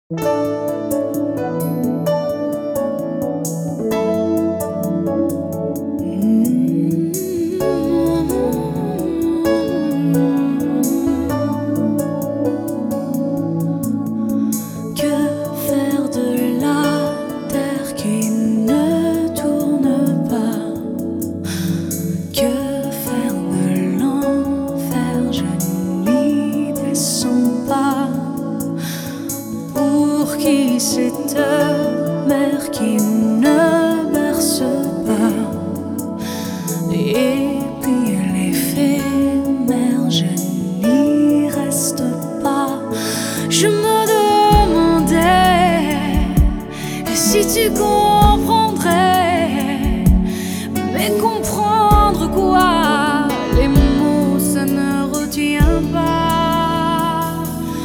faire de la terre qui ne tourne pas? Que faire de l'enfer? Je n'y descends pas. Pour qui cette mer qui ne berce pas? Et puis l'éphémère, je n'y reste pas. Je me demandais si tu comprendrais, mais comprendre quoi? Les mots, ça ne retient pas.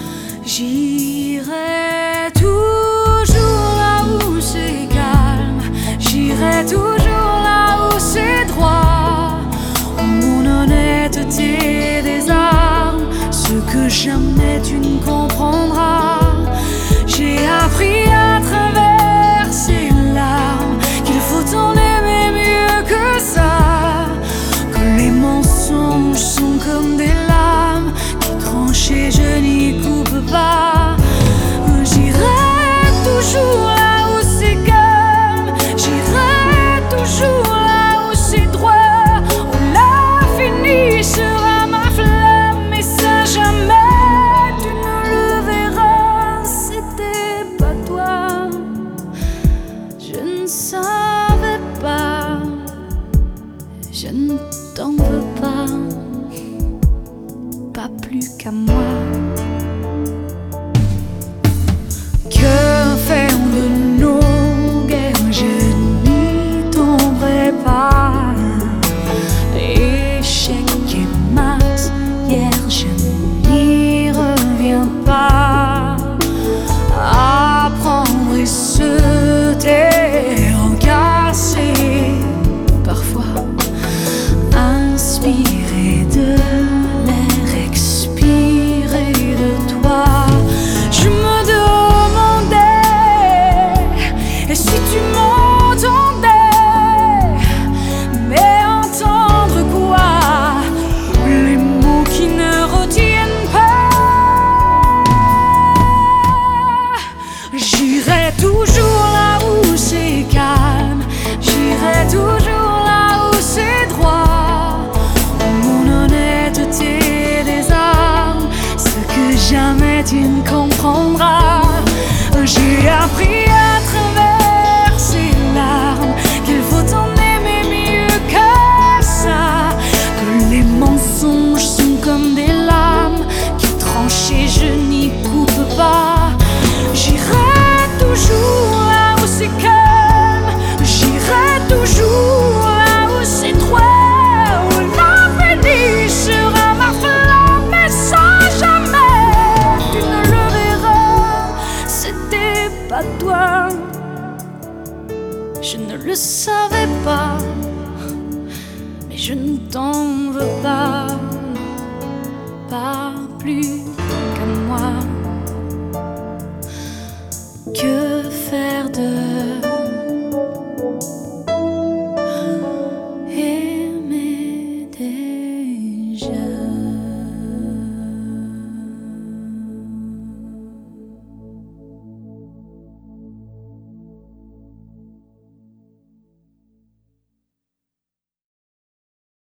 J'irai toujours là où c'est calme, j'irai toujours là où c'est droit, où mon honnêteté désarme ce que jamais tu ne comprendras. J'ai appris à travers ces larmes qu'il faut en aimer mieux que ça, que les mensonges sont comme des lames qui tranchent et je n'y coupe pas. J'irai toujours là où c'est calme, j'irai toujours là où c'est droit, où l'infini sera ma flamme, et ça jamais tu ne le verras. C'était pas toi, je ne savais pas, je ne t'en veux pas plus qu'à moi. Que faire de nos guerres? Je n'y tomberai pas. Échec et mat, hier je n'y reviens pas. Apprendre et se taire, casser parfois, inspirer de l'air, expirer de toi. Je me demandais, et si tu m'entendais, mais entendre quoi? Les mots qui ne retiennent pas. J'irai toujours là où c'est calme, j'irai toujours là où c'est droit, où mon honnêteté désarme ce que jamais tu ne comprendras. J'ai appris à travers ces larmes qu'il faut en aimer mieux que ça, que les mensonges sont comme des lames qui tranchent et je n'y coupe pas. J'irai toujours là où c'est calme, j'irai toujours là où c'est droit, où l'infini sera ma flamme, et ça jamais tu ne le verras. C'était pas toi, je ne le savais pas, mais je ne t'en veux pas plus